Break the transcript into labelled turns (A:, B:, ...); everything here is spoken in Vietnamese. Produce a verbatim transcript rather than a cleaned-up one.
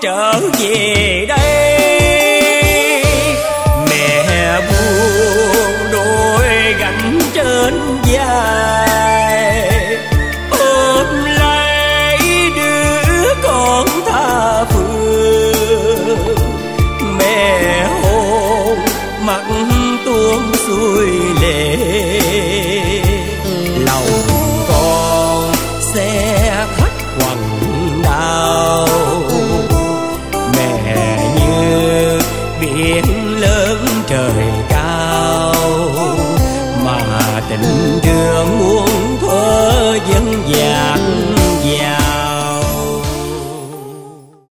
A: trở về đây. Mẹ buồn đôi gánh trên vai, ôm lấy đứa con tha phương. Mẹ hôn mặt tuôn xuôi lệ, lòng con sẽ thắt quằn đau. Mẹ như biển